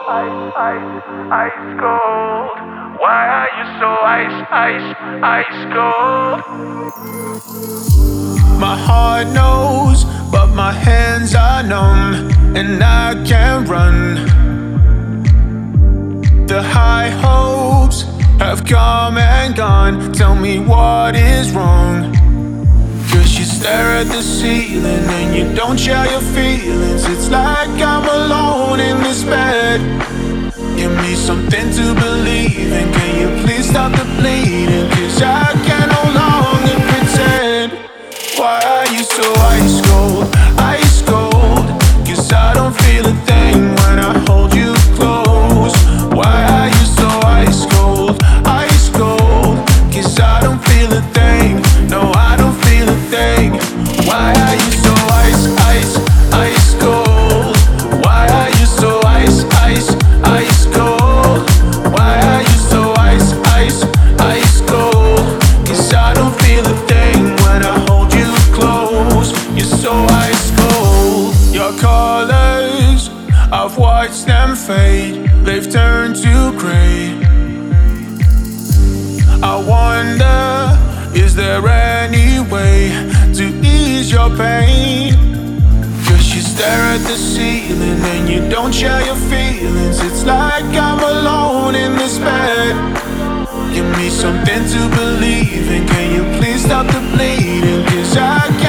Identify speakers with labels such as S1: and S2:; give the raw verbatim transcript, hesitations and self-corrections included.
S1: Ice, ice, ice cold. Why are you so ice, ice, ice cold?
S2: My heart knows, but my hands are numb, and I can't run. The high hopes have come and gone. Tell me what is wrong. Cause you stare at the ceiling and you don't share your feelings. It's like I'm alone in this bed. Give me something to believe in. Can you please stop the bleeding? Cause I can no longer pretend. Why are you so ice cold, ice cold? Cause I don't feel a thing when I hold you close. Why are you so ice cold, ice cold? Cause I don't feel a thing, no I don't feel a thing. Why are you so ice, ice, ice cold? Why are you so ice, ice, ice cold? Why are you so ice, ice, ice cold? Cause I don't feel a thing when I hold you close. You're so ice cold. Your colors, I've watched them fade. They've turned to gray. I wonder, is there any way to ease your pain? Cause you stare at the ceiling and you don't share your feelings. It's like I'm alone in this bed. Give me something to believe in. Can you please stop the bleeding? Cause I